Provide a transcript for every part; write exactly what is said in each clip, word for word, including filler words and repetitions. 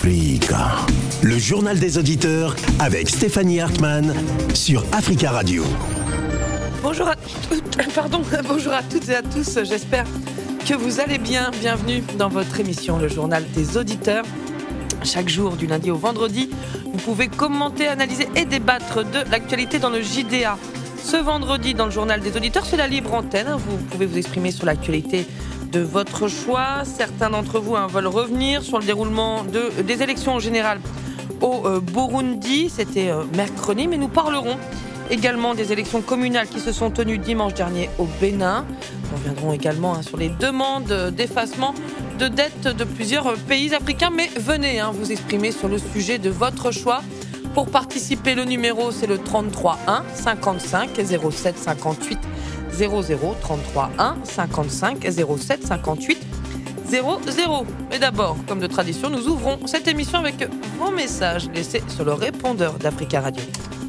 Africa. Le journal des auditeurs avec Stéphanie Hartmann sur Africa Radio. Bonjour à toutes, pardon, bonjour à toutes et à tous, j'espère que vous allez bien. Bienvenue dans votre émission, le journal des auditeurs. Chaque jour, du lundi au vendredi, vous pouvez commenter, analyser et débattre de l'actualité dans le J D A. Ce vendredi, dans le journal des auditeurs, c'est la libre antenne. Vous pouvez vous exprimer sur l'actualité de votre choix. Certains d'entre vous hein, veulent revenir sur le déroulement de, des élections en général au euh, Burundi. C'était euh, mercredi, mais nous parlerons également des élections communales qui se sont tenues dimanche dernier au Bénin. Nous reviendrons également hein, sur les demandes d'effacement de dettes de plusieurs pays africains. Mais venez hein, vous exprimer sur le sujet de votre choix. Pour participer, le numéro, c'est le trente-trois un cinquante-cinq zéro sept cinquante-huit zéro zéro, trente-trois un cinquante-cinq zéro sept cinquante-huit zéro zéro. Mais d'abord, comme de tradition, nous ouvrons cette émission avec vos messages laissés sur le répondeur d'Africa Radio.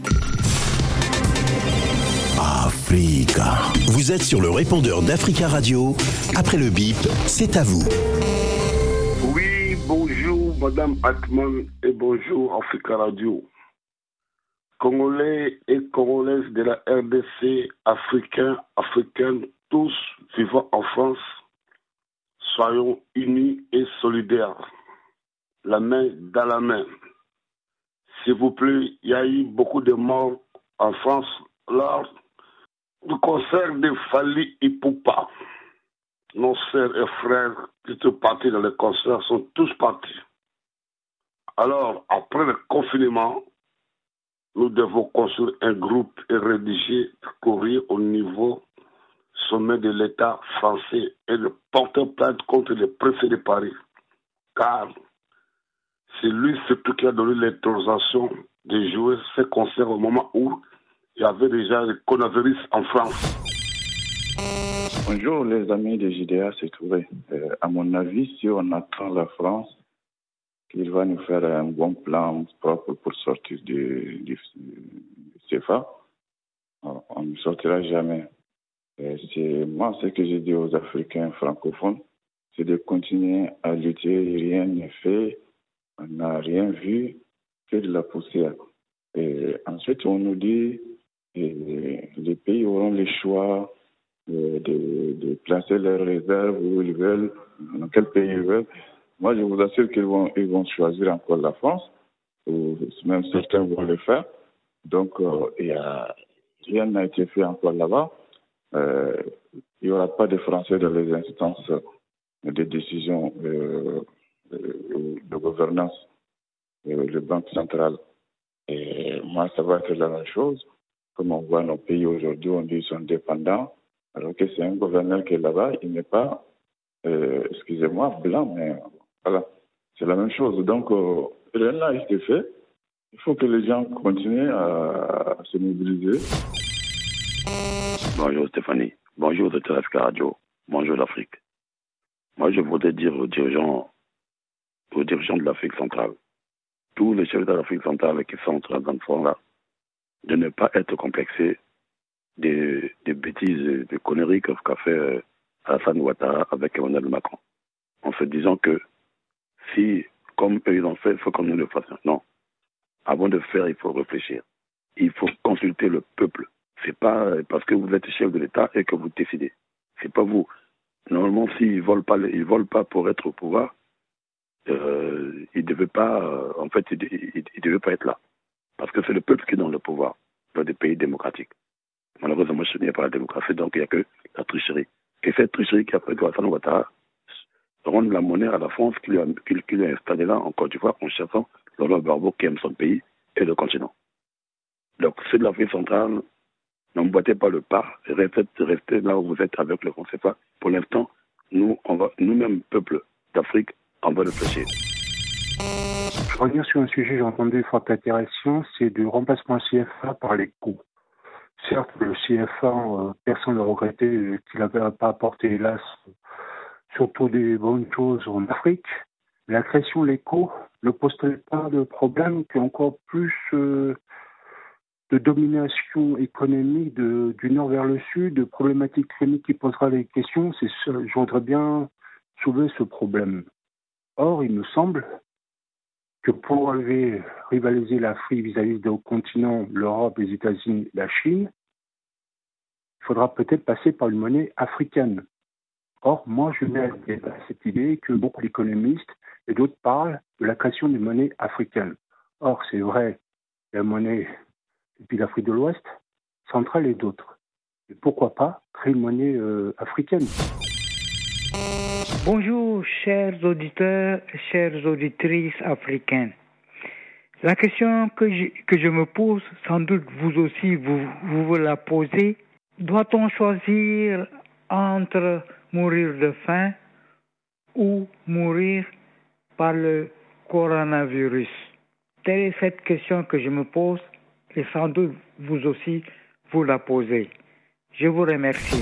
Africa. Vous êtes sur le répondeur d'Africa Radio. Après le bip, c'est à vous. Oui, bonjour Madame Hartmann et bonjour Africa Radio. Congolais et Congolaises de la R D C, Africains, Africaines, tous vivant en France, soyons unis et solidaires, la main dans la main. S'il vous plaît, il y a eu beaucoup de morts en France lors du concert de Fally Ipupa. Nos sœurs et frères qui étaient partis dans le concert sont tous partis. Alors, après le confinement, nous devons construire un groupe et rédiger, courir au niveau sommet de l'État français et de porter plainte contre le préfet de Paris. Car c'est lui surtout qui a donné l'autorisation de jouer ce concert au moment où il y avait déjà le coronavirus en France. Bonjour les amis de J D A, c'est Touré. Euh, à mon avis, si on attend la France, qu'il va nous faire un bon plan propre pour sortir du, du, du C F A, on ne sortira jamais. Et c'est, moi, ce que j'ai dit aux Africains francophones, c'est de continuer à lutter. Rien n'est fait, on n'a rien vu que de la poussière. Et ensuite, on nous dit que les pays auront le choix de, de, de placer leurs réserves où ils veulent, dans quel pays ils veulent. Moi, je vous assure qu'ils vont, ils vont choisir encore la France, ou même certains vont le faire. Donc, euh, il y a, rien n'a été fait encore là-bas. Euh, il n'y aura pas de Français dans les instances de décision euh, de, de gouvernance, euh, le Banque centrale. Et moi, ça va être la même chose. Comme on voit nos pays aujourd'hui, on dit qu'ils sont dépendants, alors que c'est un gouverneur qui est là-bas, il n'est pas, euh, excusez-moi, blanc, mais voilà, c'est la même chose. Donc, euh, rien n'a été fait. Il faut que les gens continuent à, à se mobiliser. Bonjour Stéphanie, bonjour de Africa Radio, bonjour l'Afrique. Moi, je voudrais dire aux dirigeants, aux dirigeants de l'Afrique centrale, tous les chefs de l'Afrique centrale qui sont dans le front là, de ne pas être complexés des, des bêtises, des conneries qu'a fait Alassane Ouattara avec Emmanuel Macron, en se disant que si, comme eux ils ont fait, il faut qu'on nous le fasse. Non. Avant de faire, il faut réfléchir. Il faut consulter le peuple. C'est pas parce que vous êtes chef de l'État et que vous décidez. C'est pas vous. Normalement, s'ils volent pas, ils volent pas pour être au pouvoir, euh, ils devaient pas, euh, en fait, ils, ils, ils devaient pas être là. Parce que c'est le peuple qui est dans le pouvoir dans des pays démocratiques. Malheureusement, je n'y a pas la démocratie, donc il n'y a que la tricherie. Et cette tricherie qui a fait que Alassane Ouattara rendre la monnaie à la France qui lui a, qui, qui lui a installé là en Côte d'Ivoire en cherchant Laurent Gbagbo qui aime son pays et le continent. Donc, ceux de l'Afrique centrale, n'emboîtez pas le pas, restez, restez là où vous êtes avec le C F A. Pour l'instant, nous, on va, nous-mêmes, peuple d'Afrique, on va réfléchir. Je vais revenir sur un sujet que j'ai entendu fort intéressant, c'est du remplacement C F A par les coûts. Certes, le C F A, euh, personne ne regrettait qu'il n'avait pas apporté, hélas, surtout des bonnes choses en Afrique. La création de l'éco ne pose-t-elle pas de problème qu'encore plus euh, de domination économique de, du nord vers le sud, de problématiques cliniques qui posera les questions? C'est ça, je voudrais bien soulever ce problème. Or, il me semble que pour relever, rivaliser l'Afrique vis-à-vis d'autres continents, l'Europe, les États-Unis, la Chine, il faudra peut-être passer par une monnaie africaine. Or, moi, je mets à cette idée que beaucoup d'économistes et d'autres parlent de la création d'une monnaie africaine. Or, c'est vrai, la monnaie depuis l'Afrique de l'Ouest, centrale et d'autres. Et pourquoi pas créer une monnaie euh, africaine? Bonjour, chers auditeurs, chères auditrices africaines. La question que je, que je me pose, sans doute vous aussi vous vous, vous la posez, doit-on choisir entre mourir de faim ou mourir par le coronavirus? Telle est cette question que je me pose et sans doute vous aussi vous la posez. Je vous remercie.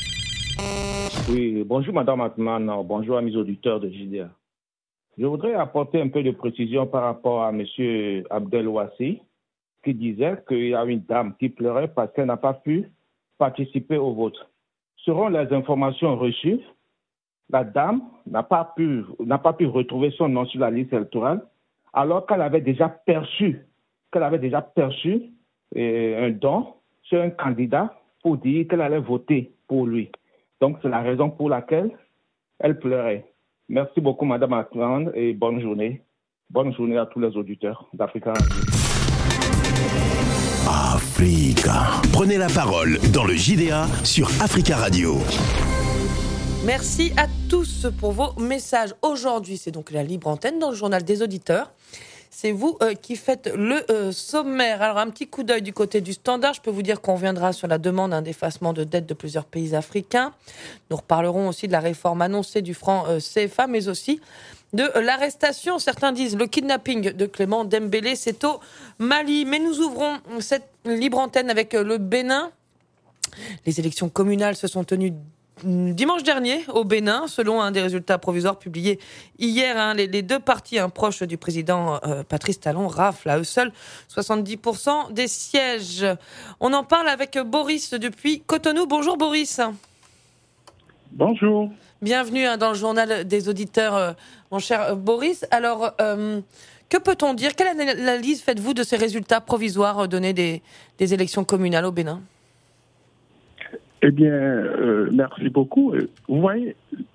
Oui, bonjour Madame Atman, bonjour à mes auditeurs de J D A. Je voudrais apporter un peu de précision par rapport à M. Abdelouassi qui disait qu'il y a une dame qui pleurait parce qu'elle n'a pas pu participer au vote. Selon les informations reçues, la dame n'a pas pu, n'a pas pu retrouver son nom sur la liste électorale alors qu'elle avait déjà perçu, qu'elle avait déjà perçu euh, un don sur un candidat pour dire qu'elle allait voter pour lui. Donc, c'est la raison pour laquelle elle pleurait. Merci beaucoup, Madame Atman, et bonne journée. Bonne journée à tous les auditeurs d'Africa Radio. Africa. Prenez la parole dans le J D A sur Africa Radio. Merci à tous pour vos messages. Aujourd'hui, c'est donc la libre antenne dans le journal des auditeurs. C'est vous euh, qui faites le euh, sommaire. Alors, un petit coup d'œil du côté du Standard. Je peux vous dire qu'on reviendra sur la demande d'un d'effacement de dette de plusieurs pays africains. Nous reparlerons aussi de la réforme annoncée du franc euh, C F A, mais aussi de euh, l'arrestation. Certains disent le kidnapping de Clément Dembélé, c'est au Mali. Mais nous ouvrons cette libre antenne avec euh, le Bénin. Les élections communales se sont tenues dimanche dernier au Bénin, selon un des résultats provisoires publiés hier. Hein, les, les deux partis hein, proches du président euh, Patrice Talon raflent à eux seuls soixante-dix pour cent des sièges. On en parle avec Boris depuis Cotonou. Bonjour Boris. Bonjour. Bienvenue hein, dans le journal des auditeurs, euh, mon cher euh, Boris. Alors, euh, que peut-on dire? Quelle analyse faites-vous de ces résultats provisoires donnés des, des élections communales au Bénin? Eh bien, euh, merci beaucoup. Vous voyez,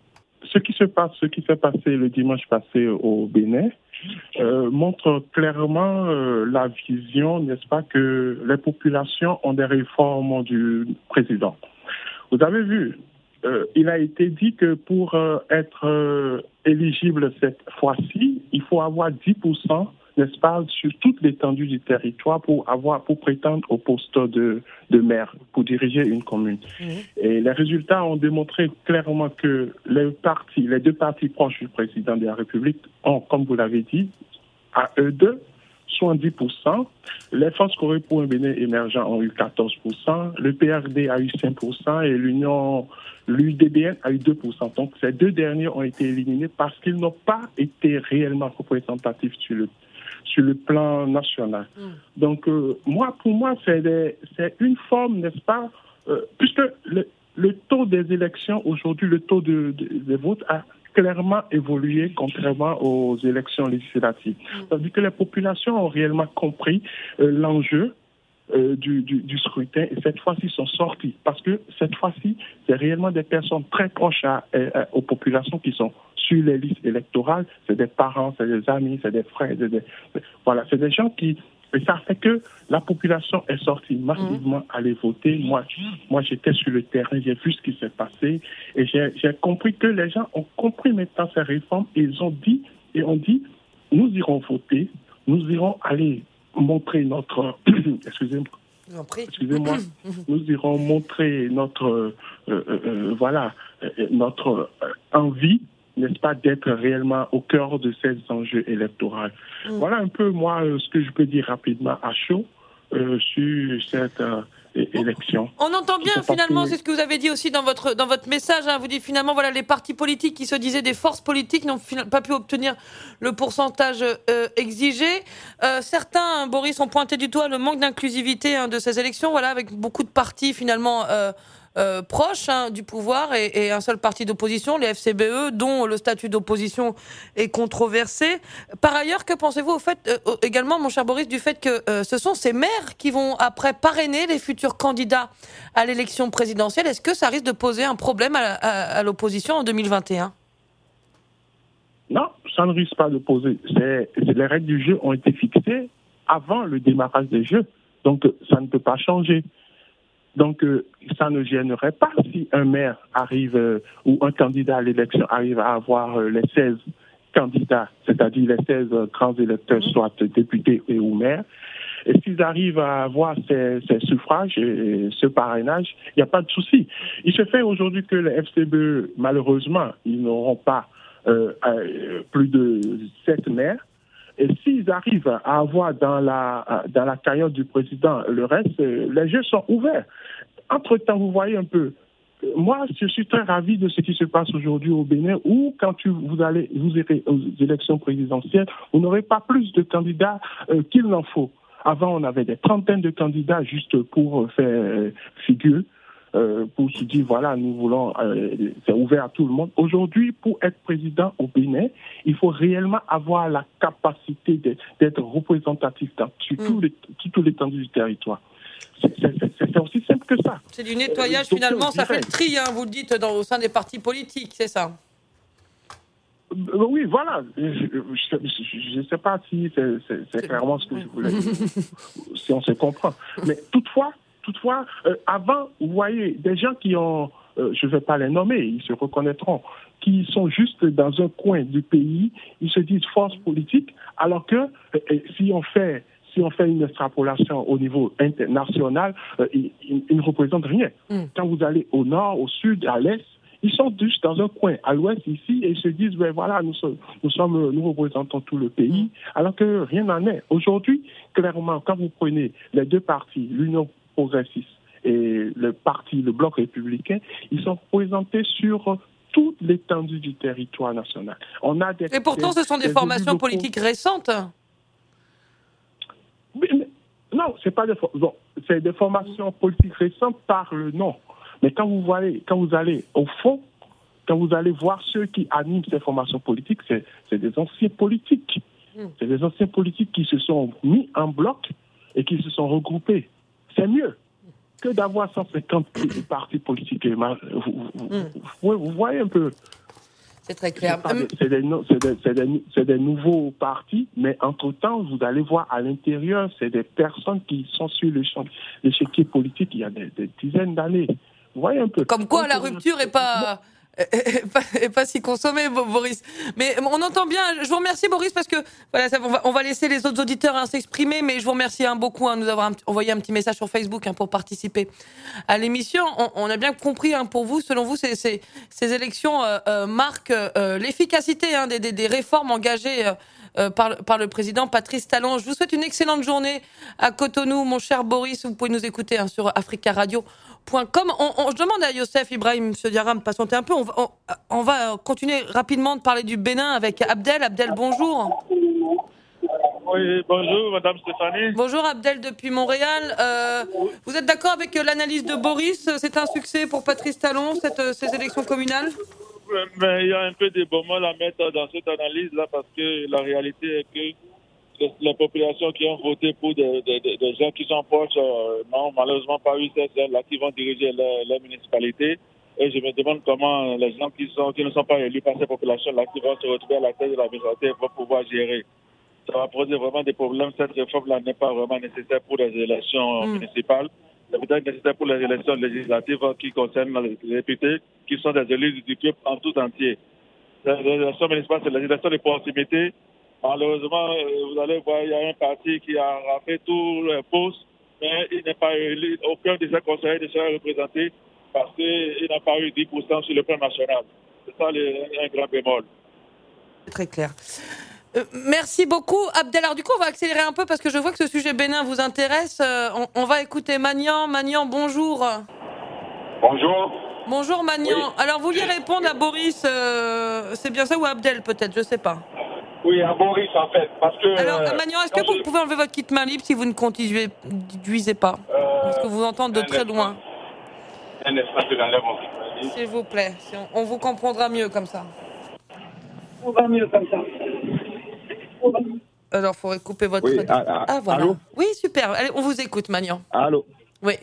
ce qui se passe, ce qui s'est passé le dimanche passé au Bénin, euh, montre clairement euh, la vision, n'est-ce pas, que les populations ont des réformes du président. Vous avez vu, euh, il a été dit que pour euh, être euh, éligible cette fois-ci, il faut avoir dix pour cent, n'est-ce pas, sur toute l'étendue du territoire pour avoir, pour prétendre au poste de, de maire, pour diriger une commune. Mmh. Et les résultats ont démontré clairement que les partis, les deux partis proches du président de la République ont, comme vous l'avez dit, à eux deux, soixante-dix pour cent. Les Forces Corée pour un Bénin émergent ont eu quatorze pour cent. Le P R D a eu cinq pour cent et l'Union, l'U D B N a eu deux pour cent. Donc, ces deux derniers ont été éliminés parce qu'ils n'ont pas été réellement représentatifs sur le sur le plan national. Mmh. Donc, euh, moi, pour moi, c'est, des, c'est une forme, n'est-ce pas, euh, puisque le, le taux des élections, aujourd'hui, le taux de, de, de vote a clairement évolué contrairement aux élections législatives. Mmh. C'est-à-dire que les populations ont réellement compris euh, l'enjeu euh, du, du, du scrutin et cette fois-ci sont sortis. Parce que cette fois-ci, c'est réellement des personnes très proches à, à, aux populations qui sont sur les listes électorales, c'est des parents, c'est des amis, c'est des frères, c'est des, voilà, c'est des gens qui, et ça fait que la population est sortie massivement mmh. aller voter. Moi, moi, j'étais sur le terrain, j'ai vu ce qui s'est passé et j'ai, j'ai compris que les gens ont compris maintenant ces réformes et ils ont dit, et ont dit, nous irons voter, nous irons aller montrer notre, excusez-moi, Excusez-moi, nous irons montrer notre, euh, euh, voilà, euh, notre euh, envie, n'est-ce pas, d'être réellement au cœur de ces enjeux électoraux. Mmh. Voilà un peu, moi, euh, ce que je peux dire rapidement à chaud euh, sur cette euh, élection. On entend bien, finalement, c'est ce que vous avez dit aussi dans votre, dans votre message. Hein, vous dites finalement, voilà, les partis politiques qui se disaient des forces politiques n'ont pas pu obtenir le pourcentage euh, exigé. Euh, certains, Boris, ont pointé du doigt le manque d'inclusivité hein, de ces élections, voilà, avec beaucoup de partis finalement... Euh, euh, proche hein, du pouvoir et, et un seul parti d'opposition, les F C B E, dont le statut d'opposition est controversé. Par ailleurs, que pensez-vous au fait, euh, également, mon cher Boris, du fait que euh, ce sont ces maires qui vont après parrainer les futurs candidats à l'élection présidentielle? Est-ce que ça risque de poser un problème à, à, à l'opposition en deux mille vingt et un? Non, ça ne risque pas de poser. C'est, les règles du jeu ont été fixées avant le démarrage des Jeux. Donc, ça ne peut pas changer. Donc, euh, ça ne gênerait pas si un maire arrive euh, ou un candidat à l'élection arrive à avoir euh, les seize candidats, c'est-à-dire les seize euh, grands électeurs, mmh. soit députés et ou maires. Et s'ils arrivent à avoir ces, ces suffrages et ce parrainage, il n'y a pas de souci. Il se fait aujourd'hui que les F C B E, malheureusement, ils n'auront pas euh, euh, plus de sept maires. Et s'ils arrivent à avoir dans la dans la cagnotte du président le reste, les jeux sont ouverts. Entre-temps, vous voyez un peu, moi, je suis très ravi de ce qui se passe aujourd'hui au Bénin, où quand tu, vous allez vous irez aux élections présidentielles, vous n'aurez pas plus de candidats euh, qu'il n'en faut. Avant, on avait des trentaines de candidats juste pour faire figure. Euh, pour se dire, voilà, nous voulons, euh, c'est ouvert à tout le monde. Aujourd'hui, pour être président au Bénin, il faut réellement avoir la capacité de, d'être représentatif dans, sur mmh. tous les, tout l'étendue du territoire. C'est, c'est, c'est, c'est aussi simple que ça. C'est du nettoyage, euh, finalement, ça fait le tri, hein, vous le dites, dans, au sein des partis politiques, c'est ça? Euh, oui, voilà. Je ne sais pas si c'est, c'est, c'est clairement ce que je voulais dire, si on se comprend. Mais toutefois, Toutefois, euh, avant, vous voyez, des gens qui ont, euh, je ne vais pas les nommer, ils se reconnaîtront, qui sont juste dans un coin du pays, ils se disent force politique, alors que euh, si on fait, si on fait une extrapolation au niveau international, euh, ils, ils, ils ne représentent rien. Mm. Quand vous allez au nord, au sud, à l'est, ils sont juste dans un coin, à l'ouest ici, et ils se disent, ben voilà, nous sommes, nous sommes, nous représentons tout le pays, alors que rien n'en est. Aujourd'hui, clairement, quand vous prenez les deux partis, l'Union progressistes et le parti, le bloc républicain, ils sont représentés sur toute l'étendue du territoire national. On a des, et pourtant, des, ce sont des, des formations politiques récentes. Mais, mais, non, c'est pas des, bon, c'est des formations politiques récentes par le nom. Mais quand vous voyez, quand vous allez au fond, quand vous allez voir ceux qui animent ces formations politiques, c'est, c'est des anciens politiques. Mm. C'est des anciens politiques qui se sont mis en bloc et qui se sont regroupés. C'est mieux que d'avoir cent cinquante partis politiques. Vous, vous, mm. vous, vous voyez un peu. C'est très clair. C'est, des, c'est, des, c'est, des, c'est, des, c'est des nouveaux partis, mais entre-temps, vous allez voir à l'intérieur, c'est des personnes qui sont sur le champ, l'échiquier politique il y a des, des dizaines d'années. Vous voyez un peu. Comme quoi, Donc, la rupture n'est pas... Et pas, et pas si consommé, Boris. Mais on entend bien. Je vous remercie, Boris, parce que voilà, ça, on, va, on va laisser les autres auditeurs hein, s'exprimer, mais je vous remercie hein, beaucoup hein, de nous avoir envoyé un petit message sur Facebook hein, pour participer à l'émission. On, on a bien compris hein, pour vous, selon vous, ces, ces, ces élections euh, euh, marquent euh, l'efficacité hein, des, des, des réformes engagées euh, euh, par, par le président Patrice Talon. Je vous souhaite une excellente journée à Cotonou, mon cher Boris. Vous pouvez nous écouter hein, sur Africa Radio. .com. On, on, je demande à Youssef Ibrahim M. Diarra de patienter un peu. On va, on, on va continuer rapidement de parler du Bénin avec Abdel. Abdel, bonjour. Oui, bonjour, Madame Stéphanie. Bonjour, Abdel, depuis Montréal. Euh, vous êtes d'accord avec l'analyse de Boris? C'est un succès pour Patrice Talon, cette, ces élections communales? Mais il y a un peu de bémol à mettre dans cette analyse-là parce que la réalité est que les populations qui ont voté pour des, des, des gens qui sont proches euh, n'ont malheureusement pas eu celles-là qui vont diriger les, les municipalités. Et je me demande comment les gens qui, sont, qui ne sont pas élus par ces populations-là qui vont se retrouver à la tête de la municipalité vont pouvoir gérer. Ça va poser vraiment des problèmes. Cette réforme-là n'est pas vraiment nécessaire pour les élections mmh. municipales. C'est peut-être nécessaire pour les élections législatives qui concernent les députés qui sont des élus du peuple en tout entier. Les élections municipales, c'est les élections de proximité. Malheureusement, vous allez voir, il y a un parti qui a raflé tous les postes, mais il n'est pas élu, aucun de ses conseillers ne sera représenté parce qu'il n'a pas eu dix pour cent sur le plan national. C'est ça le, un grand bémol. C'est très clair. Euh, merci beaucoup, Abdel. Alors, du coup, on va accélérer un peu parce que je vois que ce sujet bénin vous intéresse. Euh, on, on va écouter Magnan. Magnan, bonjour. Bonjour. Bonjour, Magnan. Oui. Alors, vous vouliez répondre à Boris, euh, c'est bien ça, ou à Abdel, peut-être, je ne sais pas. Oui, à Boris, en fait, parce que... Alors, euh, Magnan, est-ce que vous je... pouvez enlever votre kit main libre si vous ne conduisez pas euh, parce que vous entendez de très loin. Un instant que j'enlève mon micro. S'il vous plaît, si on, on vous comprendra mieux comme ça. On va mieux comme ça. Alors, il faudrait couper votre... Oui, ah, ah, ah, voilà. allô? Oui, super. Allez, on vous écoute, Magnan. Allô? Oui.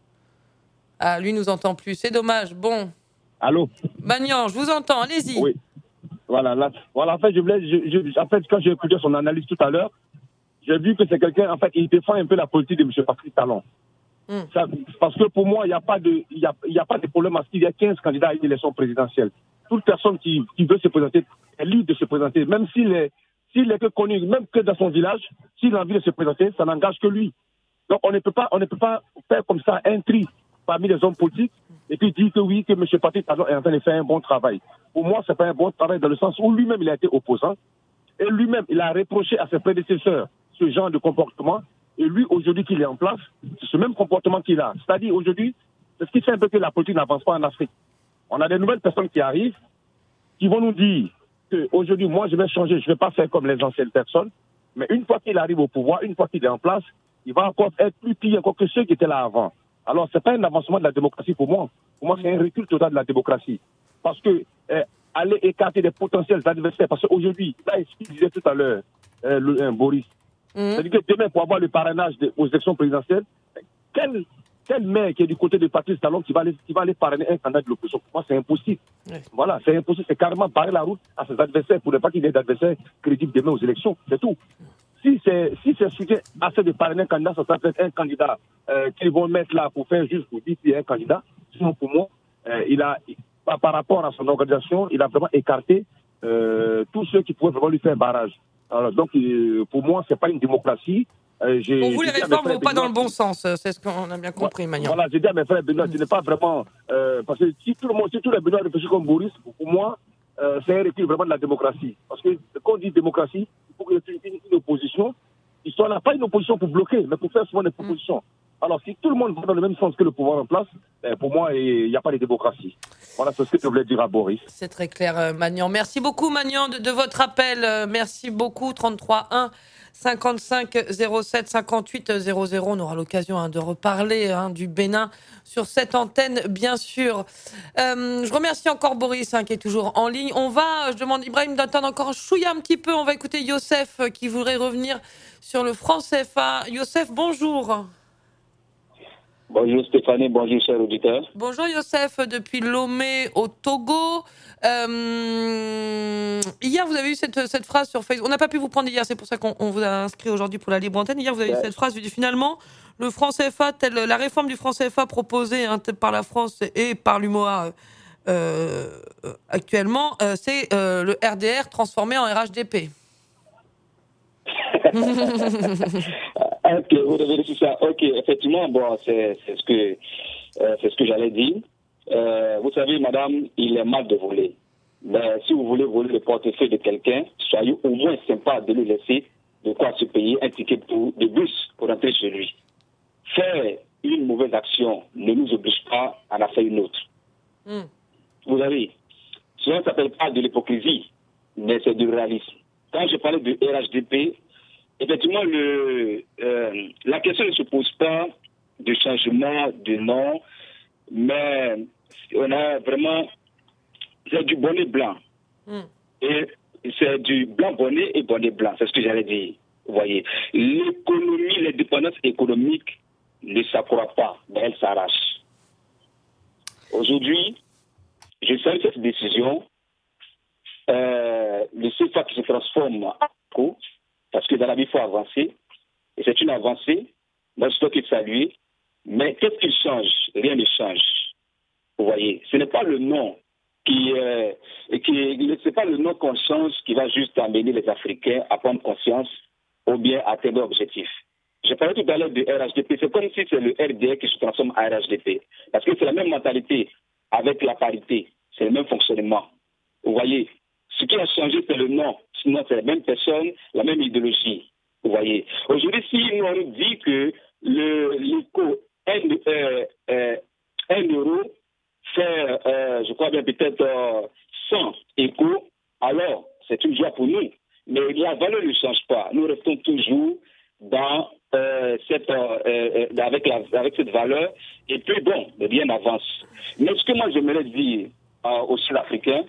Ah, lui nous entend plus. C'est dommage. Bon. Allô? Magnan, je vous entends. Allez-y. Oui. Voilà, là, voilà, en fait, je voulais, je, je, en fait, quand j'ai écouté son analyse tout à l'heure, j'ai vu que c'est quelqu'un, en fait, il défend un peu la politique de M. Patrice Talon. Mm. Ça, parce que pour moi, il n'y a pas de, il y a, il y a pas de problème à ce qu'il y a quinze candidats à une élection présidentielle. Toute personne qui, qui veut se présenter est libre de se présenter, même s'il est, s'il est que connu, même que dans son village, s'il a envie de se présenter, ça n'engage que lui. Donc, on ne peut pas, on ne peut pas faire comme ça un tri parmi les hommes politiques et puis dire que oui, que M. Patrice Talon est en train de faire un bon travail. Pour moi, c'est pas un bon travail dans le sens où lui-même, il a été opposant et lui-même, il a reproché à ses prédécesseurs ce genre de comportement. Et lui, aujourd'hui, qu'il est en place, c'est ce même comportement qu'il a. C'est-à-dire, aujourd'hui, c'est ce qui fait un peu que la politique n'avance pas en Afrique. On a des nouvelles personnes qui arrivent, qui vont nous dire qu'aujourd'hui, moi, je vais changer, je ne vais pas faire comme les anciennes personnes. Mais une fois qu'il arrive au pouvoir, une fois qu'il est en place, il va encore être plus pire encore que ceux qui étaient là avant. Alors, ce n'est pas un avancement de la démocratie pour moi. Pour moi, c'est un recul total de la démocratie. Parce que euh, aller écarter des potentiels adversaires, parce qu'aujourd'hui, là, ce qu'il disait tout à l'heure, euh, le, euh, Boris, Mmh. c'est-à-dire que demain, pour avoir le parrainage de, aux élections présidentielles, quel, quel maire qui est du côté de Patrice Talon qui va aller, qui va aller parrainer un candidat de l'opposition? Pour moi, c'est impossible. Mmh. Voilà, c'est impossible. C'est carrément barrer la route à ses adversaires pour ne pas qu'il y ait d'adversaires crédibles demain aux élections. C'est tout. Si c'est si c'est suffisant assez de parrainer un candidat, ça peut être un candidat euh, qu'ils vont mettre là pour faire juste pour dire qu'il y a un candidat. Sinon, pour moi, euh, il a, par, par rapport à son organisation, il a vraiment écarté euh, tous ceux qui pouvaient vraiment lui faire barrage. Alors, donc, euh, pour moi, c'est pas une démocratie. Euh, j'ai, pour vous, les réformes ne vont pas Benoît, dans le bon sens. C'est ce qu'on a bien compris, Magnan. Voilà, j'ai dit à mes frères Benoît, mmh. ce n'est pas vraiment... Euh, parce que si tout le monde, si tous les Benoît réfléchissent comme Boris, pour moi, euh, c'est un recul vraiment de la démocratie. Parce que quand on dit démocratie, il faut qu'il y ait une, une, une opposition. Ils sont là, pas une opposition pour bloquer, mais pour faire souvent des propositions. Mmh. Alors, si tout le monde va dans le même sens que le pouvoir en place, eh, pour moi, il n'y a pas de démocratie. Voilà ce que je voulais dire à Boris. C'est très clair, Magnan. Merci beaucoup, Magnan, de, de votre appel. Merci beaucoup. trente-trois un cinquante-cinq zéro sept cinquante-huit zéro zéro. On aura l'occasion hein, de reparler hein, du Bénin sur cette antenne, bien sûr. Euh, je remercie encore Boris, hein, qui est toujours en ligne. On va, je demande Ibrahim d'attendre encore un chouïa un petit peu. On va écouter Youssef, qui voudrait revenir sur le franc C F A. Youssef, bonjour. Bonjour Stéphanie, bonjour chers auditeurs. Bonjour Youssef, depuis Lomé au Togo. Euh, hier, vous avez eu cette, cette phrase sur Facebook. On n'a pas pu vous prendre hier, c'est pour ça qu'on on vous a inscrit aujourd'hui pour la libre antenne. Hier, vous avez ouais. eu cette phrase. Vous dites finalement, le franc C F A, tel, la réforme du franc C F A proposée hein, par la France et par l'U M O A euh, actuellement, euh, c'est euh, le R D R transformé en R H D P. Ok, vous devez dire ça. Ok, effectivement, bon, c'est, c'est ce que euh, c'est ce que j'allais dire. Euh, vous savez, madame, il est mal de voler. Mais si vous voulez voler le portefeuille de quelqu'un, soyez au moins sympa de lui laisser de quoi se payer un ticket pour, de bus pour rentrer chez lui. Faire une mauvaise action ne nous oblige pas à en faire une autre. Mm. Vous savez, cela ne s'appelle pas de l'hypocrisie, mais c'est du réalisme. Quand je parlais de R H D P, effectivement, le, euh, la question ne se pose pas de changement de nom, mais on a vraiment, c'est du bonnet blanc. Mm. Et c'est du blanc bonnet et bonnet blanc, c'est ce que j'allais dire. Vous voyez, l'économie, les dépendances économiques ne s'accroît pas, mais elles s'arrachent. Aujourd'hui, je salue cette décision. Euh, le C F A qui se transforme en co, parce que dans la vie, il faut avancer. Et c'est une avancée. Moi, je dois qu'il saluer. Mais qu'est-ce qu'il change? Rien ne change. Vous voyez, ce n'est pas le nom qui, euh, qui c'est pas le nom qu'on change qui va juste amener les Africains à prendre conscience ou bien à atteindre l'objectif. Je parlais tout à l'heure de R H D P. C'est comme si c'est le R D R qui se transforme en R H D P. Parce que c'est la même mentalité avec la parité. C'est le même fonctionnement. Vous voyez, ce qui a changé, c'est le nom. Sinon, c'est la même personne, la même idéologie. Vous voyez. Aujourd'hui, si nous on dit que le l'éco un, euh, euh, un euro fait, euh, je crois bien peut-être euh, cent échos, alors c'est une joie pour nous. Mais la valeur ne change pas. Nous restons toujours dans euh, cette, euh, euh, avec, la, avec cette valeur. Et puis, bon, bien avance. Mais ce que moi, j'aimerais dire euh, aux Sud-Africains,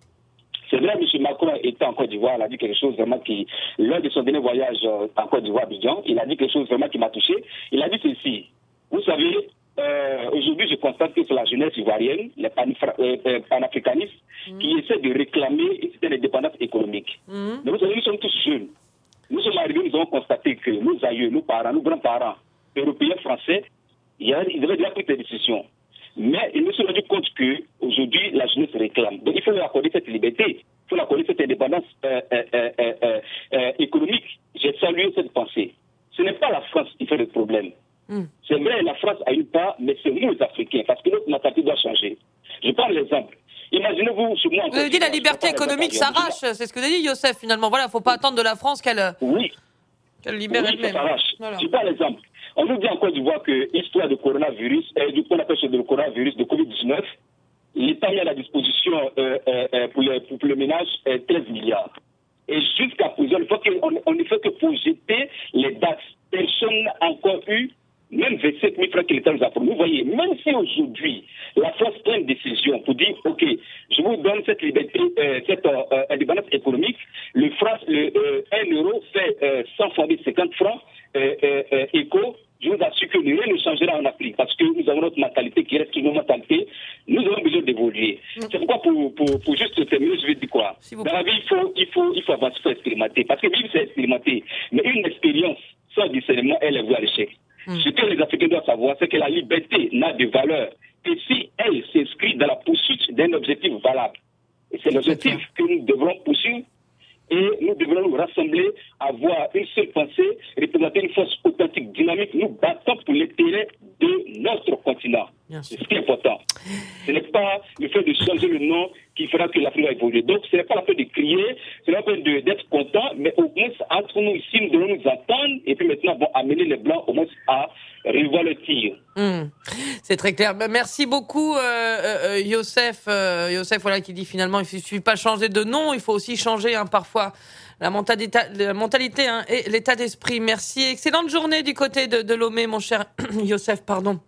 c'est vrai, M. Macron était en Côte d'Ivoire, il a dit quelque chose vraiment qui, lors de son dernier voyage euh, en Côte d'Ivoire, Abidjan, il a dit quelque chose vraiment qui m'a touché. Il a dit ceci. Vous savez, euh, aujourd'hui, je constate que c'est la jeunesse ivoirienne, les panafra- euh, panafricanistes, mmh. qui essaient de réclamer une indépendance économique. Mmh. Mais vous savez, nous sommes tous jeunes. Nous sommes arrivés, nous avons constaté que nos aïeux, nos parents, nos grands-parents, européens, français, ils avaient déjà pris des décisions. Mais ils ne se sont rendus compte qu'aujourd'hui, la jeunesse réclame. Donc il faut leur accorder cette liberté, il faut leur accorder cette indépendance euh, euh, euh, euh, euh, économique. J'ai salué cette pensée. Ce n'est pas la France qui fait le problème. Mm. C'est vrai, la France a une part, mais c'est nous les Africains, parce que notre mentalité doit changer. Je prends l'exemple. Imaginez-vous, chez moi... Vous avez dit la liberté économique s'arrache, c'est ce que vous avez dit, Youssef, finalement. Voilà, il ne faut pas attendre de la France qu'elle, oui. qu'elle libère oui, elle-même. Ça s'arrache. Voilà. Je prends l'exemple. On nous dit en Côte d'Ivoire que l'histoire de coronavirus, euh, du coup on appelle ça le coronavirus de covid dix-neuf, l'État a mis à la disposition euh, euh, pour, les, pour, pour le ménage euh, treize milliards. Et jusqu'à présent, on ne fait que projeter les dates. Personne n'a encore eu même vingt-sept mille francs que l'État nous a promis. Vous voyez, même si aujourd'hui la France prend une décision pour dire, OK, je vous donne cette liberté, euh, cette euh, indépendance économique, le franc, le, euh, un euro fait euh, cent fois cinquante francs euh, euh, euh, éco, je vous assure que rien ne changera en Afrique parce que nous avons notre mentalité qui reste une mentalité. Nous avons besoin d'évoluer. Mm. C'est pourquoi, pour, pour, pour juste terminer, je vais dire quoi. Dans la vie, il faut, il faut, il faut avancer, il faut expérimenter. Parce que vivre, c'est expérimenter. Mais une expérience sans discernement, elle est vouée à l'échec. Mm. Ce que les Africains doivent savoir, c'est que la liberté n'a de valeur que si elle s'inscrit dans la poursuite d'un objectif valable. Et c'est l'objectif que nous devrons poursuivre. Et nous devrons nous rassembler, avoir une seule pensée, représenter une force authentique, dynamique. Nous battons pour l'intérêt de notre continent. C'est ce qui est important. Ce n'est pas le fait de changer le nom qui fera que l'Afrique va évoluer. Donc, ce n'est pas la peine de crier, ce n'est pas la peine de, d'être content, mais au moins, entre nous ici, nous devons nous entendre et puis maintenant, bon, amener les Blancs au moins à revoir le tir. Mmh. C'est très clair. Merci beaucoup, euh, euh, Youssef. Euh, Youssef, voilà, qui dit finalement, il ne suffit pas changer de nom, il faut aussi changer hein, parfois la mentalité, la mentalité hein, et l'état d'esprit. Merci. Excellente journée du côté de, de Lomé, mon cher Youssef, pardon.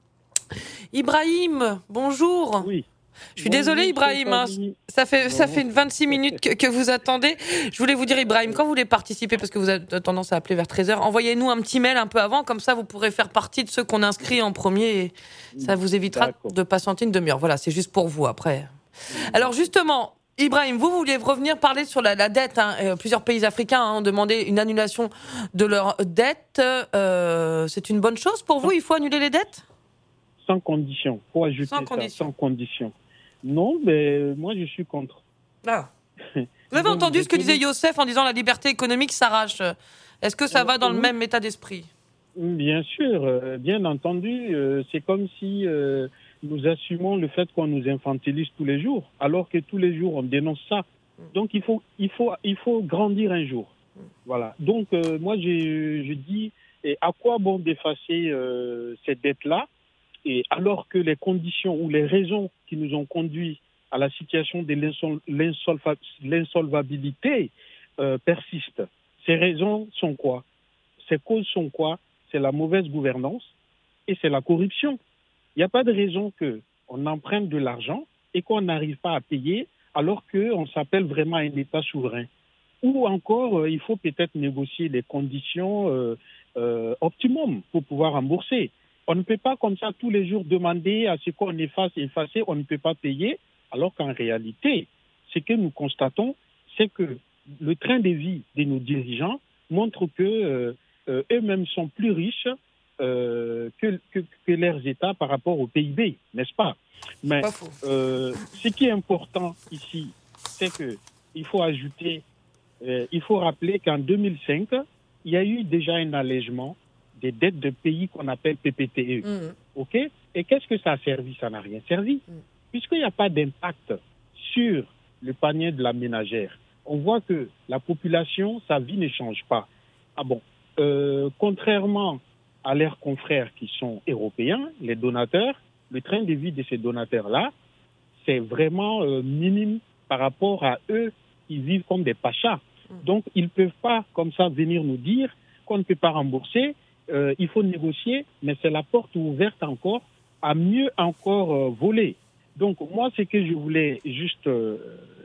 Ibrahim, bonjour. Oui. Je suis désolée, Ibrahim. Hein, ça fait ça fait vingt-six minutes que, que vous attendez. Je voulais vous dire, Ibrahim, quand vous voulez participer, parce que vous avez tendance à appeler vers treize heures, envoyez-nous un petit mail un peu avant, comme ça vous pourrez faire partie de ceux qu'on inscrit en premier et ça vous évitera D'accord. de patienter une demi-heure. Voilà, c'est juste pour vous après. Alors justement, Ibrahim, vous vouliez revenir parler sur la, la dette. Hein. Plusieurs pays africains hein, ont demandé une annulation de leur dette. Euh, c'est une bonne chose pour vous? Il faut annuler les dettes? Sans condition. Faut ajouter sans ça, condition. Sans condition. Non, mais moi, je suis contre. Ah. Vous avez Donc, entendu ce que disait Youssef en disant la liberté économique s'arrache. Est-ce que ça euh, va dans oui. le même état d'esprit? Bien sûr, euh, bien entendu. Euh, c'est comme si euh, nous assumons le fait qu'on nous infantilise tous les jours, alors que tous les jours, on dénonce ça. Donc, il faut, il faut, il faut grandir un jour. Voilà. Donc, euh, moi, je, je dis, et à quoi bon d'effacer euh, cette dette-là? Et alors que les conditions ou les raisons qui nous ont conduits à la situation de l'insol- l'insolva- l'insolvabilité euh, persistent. Ces raisons sont quoi? Ces causes sont quoi? C'est la mauvaise gouvernance et c'est la corruption. Il n'y a pas de raison qu'on emprunte de l'argent et qu'on n'arrive pas à payer alors qu'on s'appelle vraiment un État souverain. Ou encore, euh, il faut peut-être négocier des conditions euh, euh, optimum pour pouvoir rembourser. On ne peut pas comme ça tous les jours demander à ce qu'on efface, effacer, on ne peut pas payer, alors qu'en réalité, ce que nous constatons, c'est que le train de vie de nos dirigeants montre que euh, euh, eux-mêmes sont plus riches euh, que, que, que leurs États par rapport au P I B, n'est-ce pas? Mais euh, ce qui est important ici, c'est qu'il faut ajouter, euh, il faut rappeler qu'en deux mille cinq, il y a eu déjà un allègement des dettes de pays qu'on appelle P P T E. Mmh. OK? Et qu'est-ce que ça a servi? Ça n'a rien servi. Mmh. Puisqu'il n'y a pas d'impact sur le panier de la ménagère. On voit que la population, sa vie ne change pas. Ah bon? Euh, contrairement à leurs confrères qui sont européens, les donateurs, le train de vie de ces donateurs-là, c'est vraiment euh, minime par rapport à eux qui vivent comme des pachas. Mmh. Donc, ils ne peuvent pas, comme ça, venir nous dire qu'on ne peut pas rembourser euh, il faut négocier, mais c'est la porte ouverte encore à mieux encore euh, voler. Donc, moi, ce que je voulais juste euh,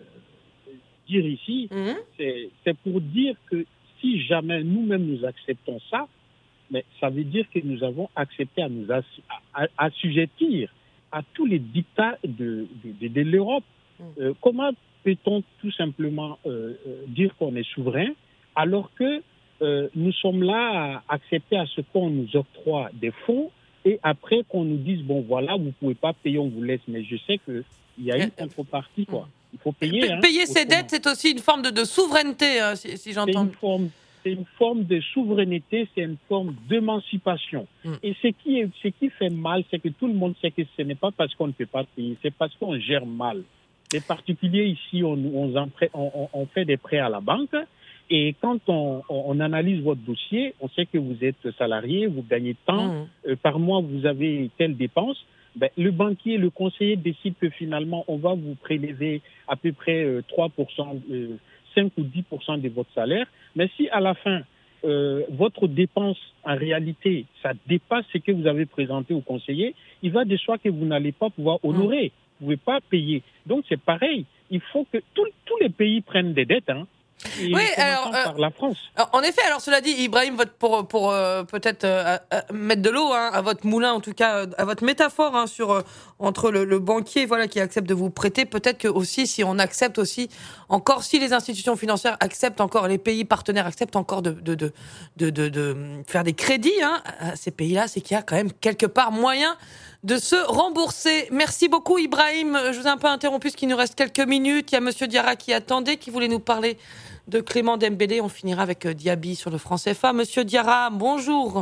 dire ici, mmh. c'est, c'est pour dire que si jamais nous-mêmes nous acceptons ça, mais ça veut dire que nous avons accepté à nous assu- à, à, assujettir à tous les dictats de, de, de, de l'Europe. Mmh. Euh, comment peut-on tout simplement euh, euh, dire qu'on est souverain alors que euh, nous sommes là à accepter à ce qu'on nous octroie des fonds et après qu'on nous dise, bon voilà, vous ne pouvez pas payer, on vous laisse. Mais je sais qu'il y a une contrepartie, quoi. Il faut payer. P- hein, payer ses dettes, c'est aussi une forme de, de souveraineté, hein, si, si j'entends. C'est une, forme, c'est une forme de souveraineté, c'est une forme d'émancipation. Mm. Et ce qui, est, ce qui fait mal, c'est que tout le monde sait que ce n'est pas parce qu'on ne peut pas payer, c'est parce qu'on gère mal. Les particuliers ici, on, on, on, on fait des prêts à la banque. Et quand on, on analyse votre dossier, on sait que vous êtes salarié, vous gagnez tant, mmh. euh, par mois vous avez telle dépense. Ben, le banquier, le conseiller décide que finalement on va vous prélever à peu près euh, trois pour cent, euh, cinq ou dix pour cent de votre salaire. Mais si à la fin, euh, votre dépense en réalité, ça dépasse ce que vous avez présenté au conseiller, il va de soi que vous n'allez pas pouvoir honorer, mmh. vous ne pouvez pas payer. Donc c'est pareil, il faut que tout, tous les pays prennent des dettes, hein. Et oui, alors, euh, par la France. Alors, en effet, alors cela dit, Ibrahim, votre, pour, pour euh, peut-être euh, mettre de l'eau hein, à votre moulin, en tout cas à votre métaphore hein, sur euh, entre le, le banquier, voilà, qui accepte de vous prêter, peut-être que aussi, si on accepte aussi encore, si les institutions financières acceptent encore, les pays partenaires acceptent encore de de de de, de, de faire des crédits, hein, à ces pays-là, c'est qu'il y a quand même quelque part moyen de se rembourser. Merci beaucoup, Ibrahim. Je vous ai un peu interrompu, parce qu'il nous reste quelques minutes. Il y a Monsieur Diarra qui attendait, qui voulait nous parler de Clément Dembélé. On finira avec Diaby sur le Franc C F A. Monsieur Diarra, bonjour.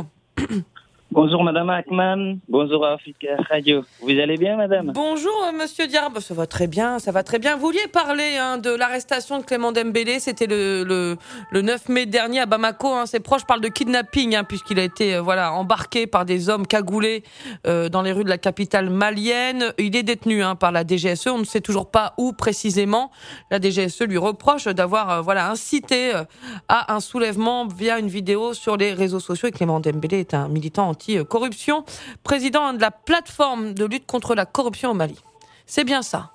Bonjour Madame Akman, bonjour Africa Radio. Vous allez bien Madame ? Bonjour Monsieur Diarra, bah, ça va très bien, ça va très bien. Vous vouliez parler hein, de l'arrestation de Clément Dembélé, c'était le, le, le neuf mai dernier à Bamako. Hein. Ses proches parlent de kidnapping hein, puisqu'il a été euh, voilà, embarqué par des hommes cagoulés euh, dans les rues de la capitale malienne. Il est détenu hein, par la D G S E, on ne sait toujours pas où précisément. La D G S E lui reproche d'avoir euh, voilà, incité euh, à un soulèvement via une vidéo sur les réseaux sociaux. Et Clément Dembélé est un militant anti-corruption, président de la plateforme de lutte contre la corruption au Mali. C'est bien ça.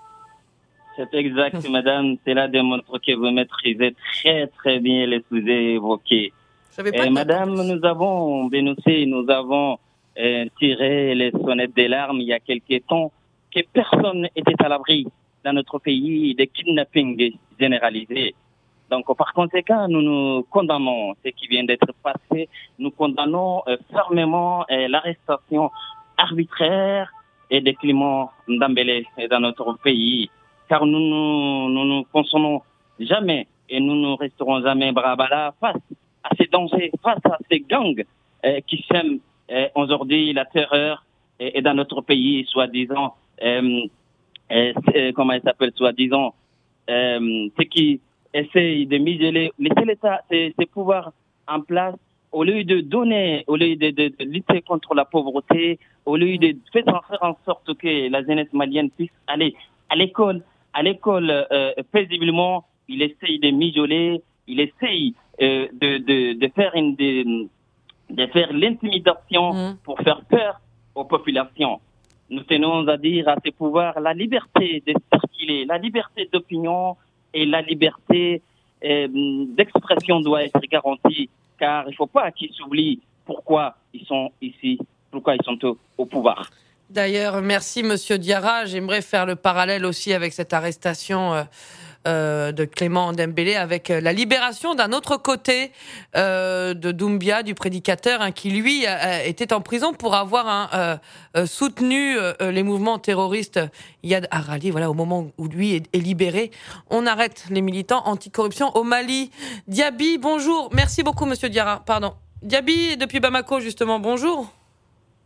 C'est exact, madame. Cela démontre que vous maîtrisez très, très bien les sujets évoqués. Et madame, nous avons dénoncé, nous avons euh, tiré les sonnettes d'alarme il y a quelques temps que personne n'était à l'abri dans notre pays des kidnappings généralisés. Donc, par conséquent, nous nous condamnons ce qui vient d'être passé. Nous condamnons euh, fermement euh, l'arrestation arbitraire et de Clément Dembélé dans notre pays. Car nous nous, nous nous consonnons jamais et nous ne resterons jamais bras bas face à ces dangers, face à ces gangs euh, qui sèment euh, aujourd'hui la terreur et, et dans notre pays, soi-disant, euh, euh, comment il s'appelle, soi-disant, euh, ce qui essaye de museler, laisser l'État, ses, ses pouvoirs en place, au lieu de donner, au lieu de, de, de lutter contre la pauvreté, au lieu de faire, faire en sorte que la jeunesse malienne puisse aller à l'école, à l'école euh, paisiblement, il essaye de mijoler, il essaye euh, de, de, de faire une, de, de faire l'intimidation mmh. pour faire peur aux populations. Nous tenons à dire à ces pouvoirs la liberté de circuler, la liberté d'opinion, et la liberté euh, d'expression doit être garantie, car il ne faut pas qu'ils s'oublient pourquoi ils sont ici, pourquoi ils sont au, au pouvoir. D'ailleurs, merci Monsieur Diarra. J'aimerais faire le parallèle aussi avec cette arrestation euh, euh, de Clément Dembélé, avec la libération d'un autre côté euh, de Doumbia, du prédicateur, hein, qui lui euh, était en prison pour avoir hein, euh, euh, soutenu euh, les mouvements terroristes Yad Arali. Voilà, au moment où lui est, est libéré, on arrête les militants anticorruption au Mali. Diaby, bonjour. Merci beaucoup Monsieur Diarra. Pardon. Diaby, depuis Bamako justement. Bonjour.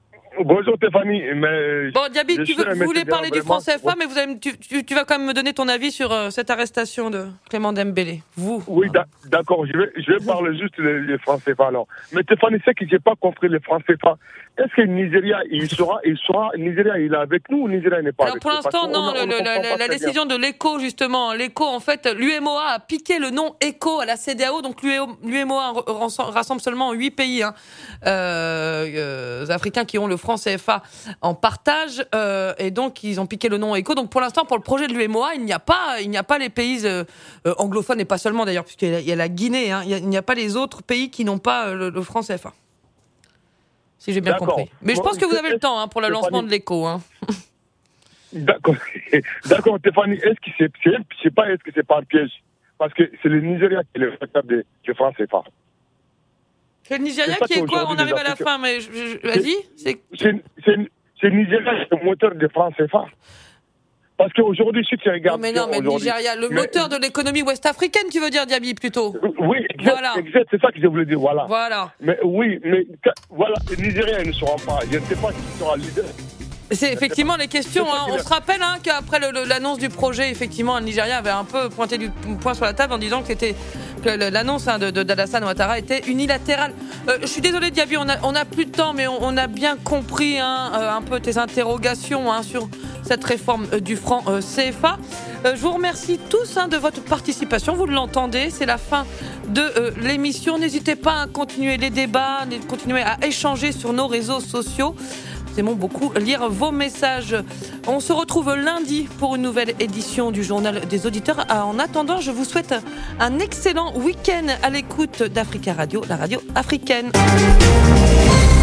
bonjour Stéphanie. Mais bon, Diaby, tu veux, vous voulez parler du franc C F A, mais vous allez, tu, tu, tu vas quand même me donner ton avis sur euh, cette arrestation de Clément Dembélé. Vous Oui, d'accord, je vais, je vais parler juste des, des francs C F A alors. Mais Stéphanie, c'est que je n'ai pas compris les francs C F A. Est-ce que Nigeria, il sera, il sera, Nigeria, il est avec nous ou Nigeria n'est pas alors, avec pour nous? l'instant, non, le, le, la, la, la décision de l'ECO, justement, l'ECO, en fait, l'U M O A a piqué le nom ECO à la C D A O, donc l'U M O A rassemble seulement huit pays hein, euh, euh, africains qui ont le franc C F A en partage, euh, et donc ils ont piqué le nom ECO. Donc pour l'instant, pour le projet de l'U M O A, il n'y a pas, il n'y a pas les pays euh, anglophones, et pas seulement d'ailleurs, puisqu'il y a, il y a la Guinée, hein, il n'y a, a pas les autres pays qui n'ont pas le, le franc C F A. Si j'ai bien D'accord. compris. Mais je bon, pense que vous avez le temps hein, pour le lancement de l'ECO. Hein. D'accord, d'accord, Stéphanie. Est-ce que c'est, c'est, je sais pas, est-ce que c'est pas un piège? Parce que c'est le Nigeria qui est le responsable du franc C F A. C'est le Nigeria qui est quoi? On arrive à la fin, mais je, je, vas-y. C'est, c'est, c'est, c'est le Nigeria qui est le moteur du franc C F A. Parce qu'aujourd'hui, si tu regardes... Non, mais non, mais le Nigeria, le mais... moteur de l'économie ouest-africaine, tu veux dire, Diaby, plutôt? Oui, exact, voilà. exact, c'est ça que je voulais dire, voilà. Voilà. Mais oui, mais voilà, les Nigériens, ils ne seront pas. Je ne sais pas qui sera leader. C'est effectivement les questions. Hein. On se rappelle hein, qu'après le, le, l'annonce du projet, effectivement, le Nigeria avait un peu pointé du poing sur la table en disant que, c'était, que l'annonce hein, de, de, d'Alassane Ouattara était unilatérale. Euh, je suis désolée, Diaby, on a, on a plus de temps, mais on, on a bien compris hein, un peu tes interrogations hein, sur cette réforme euh, du franc euh, C F A. Euh, je vous remercie tous hein, de votre participation. Vous l'entendez, c'est la fin de euh, l'émission. N'hésitez pas à continuer les débats, continuer à échanger sur nos réseaux sociaux. Nous aimons beaucoup lire vos messages. On se retrouve lundi pour une nouvelle édition du Journal des auditeurs. En attendant, je vous souhaite un excellent week-end à l'écoute d'Africa Radio, la radio africaine.